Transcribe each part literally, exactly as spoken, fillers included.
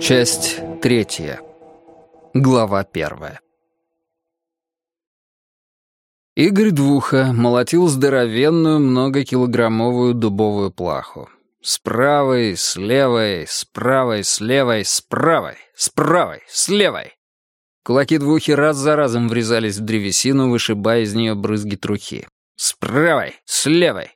Часть третья. Глава первая. Игорь Двуха молотил здоровенную многокилограммовую дубовую плаху. С правой, с левой, с правой, с левой, с правой, с правой, с левой. Кулаки Двухи раз за разом врезались в древесину, вышибая из нее брызги трухи. С правой, с левой.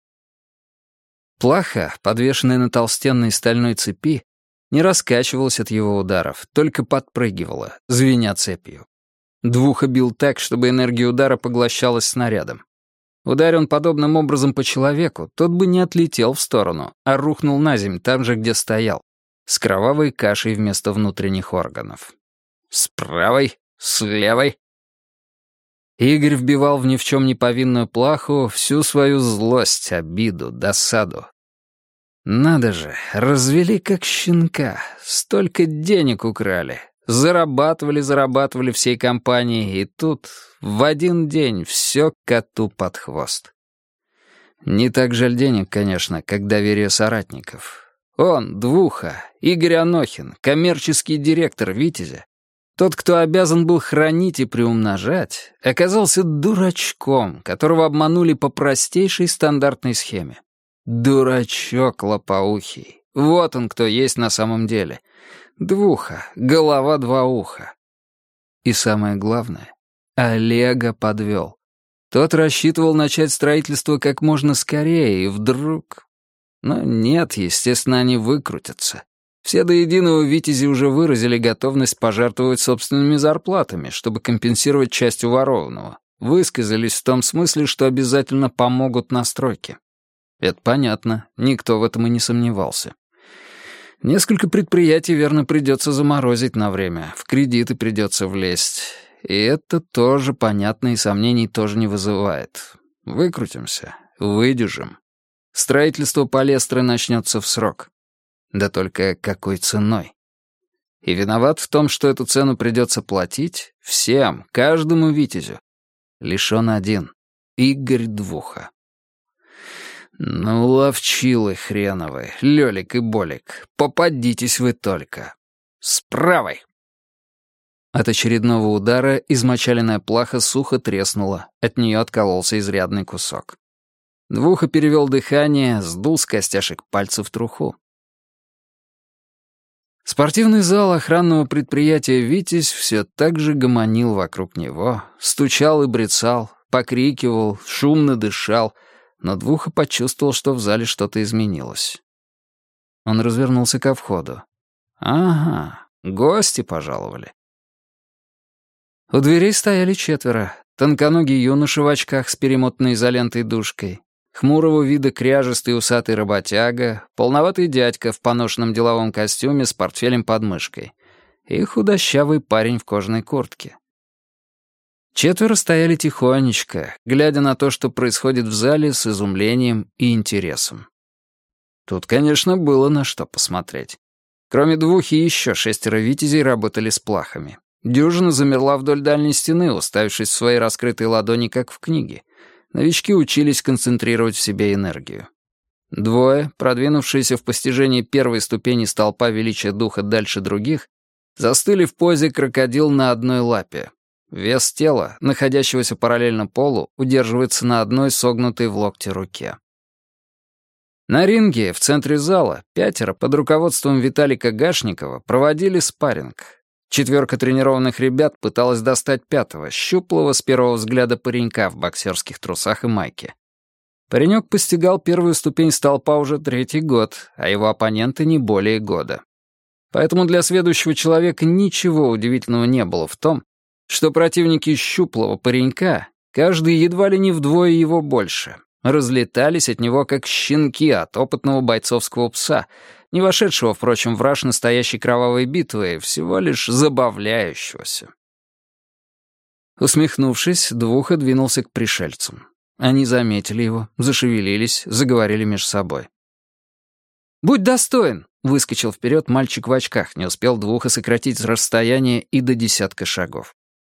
Плаха, подвешенная на толстенной стальной цепи, не раскачивалась от его ударов, только подпрыгивала, звеня цепью. Двуха бил так, чтобы энергия удара поглощалась снарядом. Ударь он подобным образом по человеку, тот бы не отлетел в сторону, а рухнул на землю там же, где стоял, с кровавой кашей вместо внутренних органов. С правой, с левой. Игорь вбивал в ни в чем не повинную плаху всю свою злость, обиду, досаду. Надо же, развели как щенка, столько денег украли. Зарабатывали, зарабатывали всей компанией, и тут в один день все коту под хвост. Не так жаль денег, конечно, как доверие соратников. Он, Двуха, Игорь Анохин, коммерческий директор «Витязя», тот, кто обязан был хранить и приумножать, оказался дурачком, которого обманули по простейшей стандартной схеме. Дурачок лопоухий. Вот он кто есть на самом деле. Двуха, голова два уха. И самое главное, Олега подвел. Тот рассчитывал начать строительство как можно скорее, и вдруг... Но нет, естественно, они выкрутятся. Все до единого Витязи уже выразили готовность пожертвовать собственными зарплатами, чтобы компенсировать часть уворованного. Высказались в том смысле, что обязательно помогут на стройке. Это понятно, никто в этом и не сомневался. Несколько предприятий, верно, придется заморозить на время, в кредиты придется влезть. И это тоже понятно и сомнений тоже не вызывает. Выкрутимся, выдержим. Строительство Палестры начнется в срок. Да только какой ценой? И виноват в том, что эту цену придется платить всем, каждому Витязю. Лишь он один, Игорь Двуха. Ну, ловчилы хреновы, Лёлик и Болик, попадитесь вы только. С правой. От очередного удара измочаленная плаха сухо треснула, от нее откололся изрядный кусок. Двуха перевел дыхание, сдул с костяшек пальцев труху. Спортивный зал охранного предприятия «Витязь» все так же гомонил вокруг него, стучал и брецал, покрикивал, шумно дышал, но Двуха почувствовал, что в зале что-то изменилось. Он развернулся ко входу. Ага, гости пожаловали. У дверей стояли четверо. Тонконогий юноша в очках с перемотанной изолентой дужкой, хмурого вида кряжестый усатый работяга, полноватый дядька в поношенном деловом костюме с портфелем под мышкой и худощавый парень в кожаной куртке. Четверо стояли тихонечко, глядя на то, что происходит в зале, с изумлением и интересом. Тут, конечно, было на что посмотреть. Кроме Двухи еще шестеро витязей работали с плахами. Дюжина замерла вдоль дальней стены, уставившись в свои раскрытые ладони, как в книге. Новички учились концентрировать в себе энергию. Двое, продвинувшиеся в постижении первой ступени столпа величия духа дальше других, застыли в позе крокодил на одной лапе. Вес тела, находящегося параллельно полу, удерживается на одной согнутой в локте руке. На ринге в центре зала пятеро под руководством Виталика Гашникова проводили спарринг. Четверка тренированных ребят пыталась достать пятого, щуплого с первого взгляда паренька в боксерских трусах и майке. Паренек постигал первую ступень столпа уже третий год, а его оппоненты не более года. Поэтому для сведущего человека ничего удивительного не было в том, что противники щуплого паренька, каждый едва ли не вдвое его больше, разлетались от него как щенки от опытного бойцовского пса, не вошедшего, впрочем, в раж настоящей кровавой битвы, всего лишь забавляющегося. Усмехнувшись, Двуха двинулся к пришельцам. Они заметили его, зашевелились, заговорили между собой. «Будь достоин!» — выскочил вперед мальчик в очках, не успел Двуха сократить расстояние и до десятка шагов.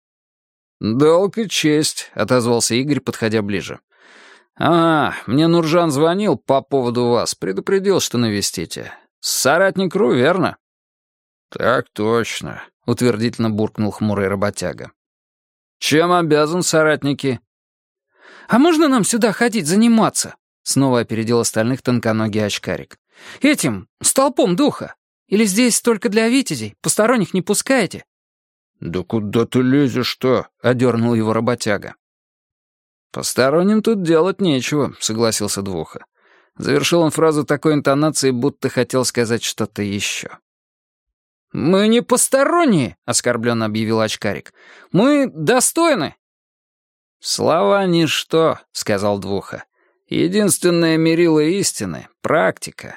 «Долг и честь», — отозвался Игорь, подходя ближе. «А, мне Нуржан звонил по поводу вас, предупредил, что навестите. Соратник РУ, верно?» «Так точно», — утвердительно буркнул хмурый работяга. «Чем обязан, соратники?» «А можно нам сюда ходить заниматься?» — снова опередил остальных тонконогий очкарик. «Этим, столпом духа. Или здесь только для витязей? Посторонних не пускаете?» «Да куда ты лезешь-то?» — одернул его работяга. «Посторонним тут делать нечего», — согласился Двуха. Завершил он фразу такой интонацией, будто хотел сказать что-то еще. «Мы не посторонние», — оскорбленно объявил очкарик. «Мы достойны». «Слова ничто», — сказал Двуха. «Единственное мерило истины — практика».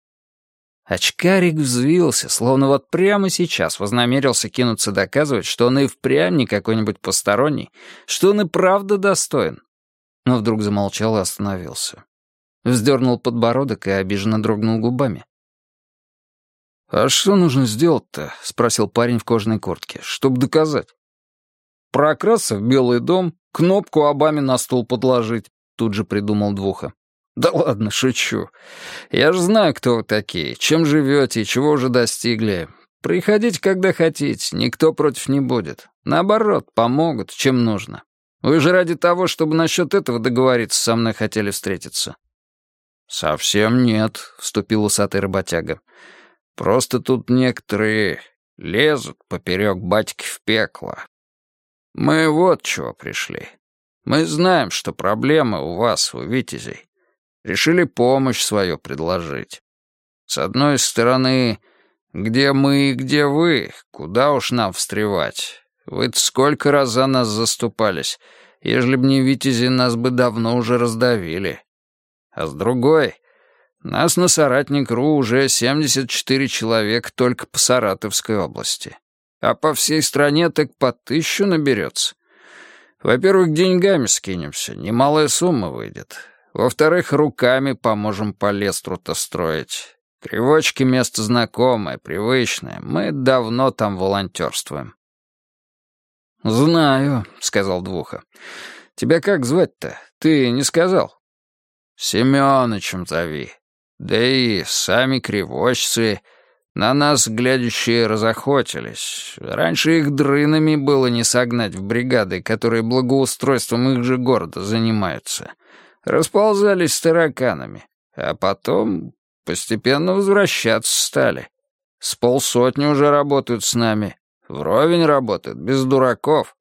Очкарик взвился, словно вот прямо сейчас вознамерился кинуться доказывать, что он и впрямь не какой-нибудь посторонний, что он и правда достоин. Но вдруг замолчал и остановился. Вздернул подбородок и обиженно дрогнул губами. «А что нужно сделать-то?» — спросил парень в кожаной куртке. «Чтоб доказать». «Прокрасться в Белый дом, кнопку Обаме на стол подложить», — тут же придумал Двуха. «Да ладно, шучу. Я же знаю, кто вы такие, чем живете и чего уже достигли. Приходите, когда хотите, никто против не будет. Наоборот, помогут, чем нужно. Вы же ради того, чтобы насчет этого договориться, со мной хотели встретиться». «Совсем нет», — вступил усатый работяга. «Просто тут некоторые лезут поперек батьки в пекло. Мы вот чего пришли. Мы знаем, что проблемы у вас, у витязей. Решили помощь свою предложить. С одной стороны, где мы и где вы, куда уж нам встревать. Вы-то сколько раз за нас заступались, ежели б не витязи, нас бы давно уже раздавили. А с другой, нас на Соратник.ру уже семьдесят четыре человека только по Саратовской области. А по всей стране так по тысячу наберется. Во-первых, деньгами скинемся, немалая сумма выйдет. Во-вторых, руками поможем по лестру-то строить. Кривочки — место знакомое, привычное. Мы давно там волонтерствуем». «Знаю», — сказал Двуха. «Тебя как звать-то? Ты не сказал?» «Семёнычем зови. Да и сами кривочцы на нас, глядящие, разохотились. Раньше их дрынами было не согнать в бригады, которые благоустройством их же города занимаются. Расползались с тараканами, а потом постепенно возвращаться стали. С полсотни уже работают с нами. Вровень работают, без дураков».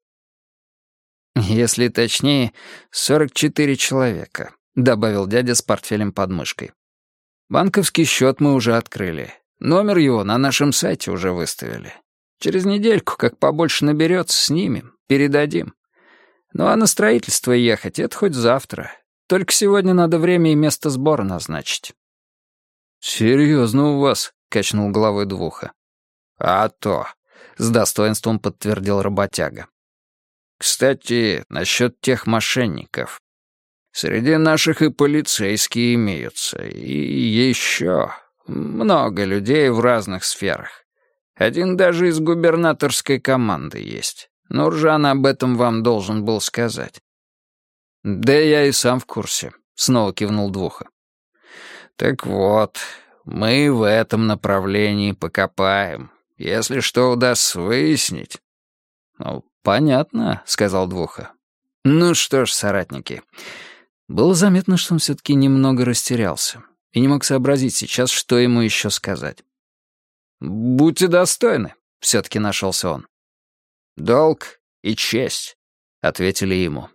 «Если точнее, сорок четыре человека», — добавил дядя с портфелем под мышкой. «Банковский счет мы уже открыли. Номер его на нашем сайте уже выставили. Через недельку, как побольше наберется, снимем, передадим. Ну а на строительство ехать — это хоть завтра. Только сегодня надо время и место сбора назначить». «Серьезно у вас», — качнул головой Двуха. «А то», — с достоинством подтвердил работяга. «Кстати, насчет тех мошенников. Среди наших и полицейские имеются, и еще много людей в разных сферах. Один даже из губернаторской команды есть. Нуржан об этом вам должен был сказать». «Да я и сам в курсе», — снова кивнул Двуха. «Так вот, мы в этом направлении покопаем, если что удастся выяснить». «Ну, понятно», — сказал Двуха. «Ну что ж, соратники». Было заметно, что он все-таки немного растерялся и не мог сообразить сейчас, что ему еще сказать. «Будьте достойны», — все-таки нашелся он. «Долг и честь», — ответили ему.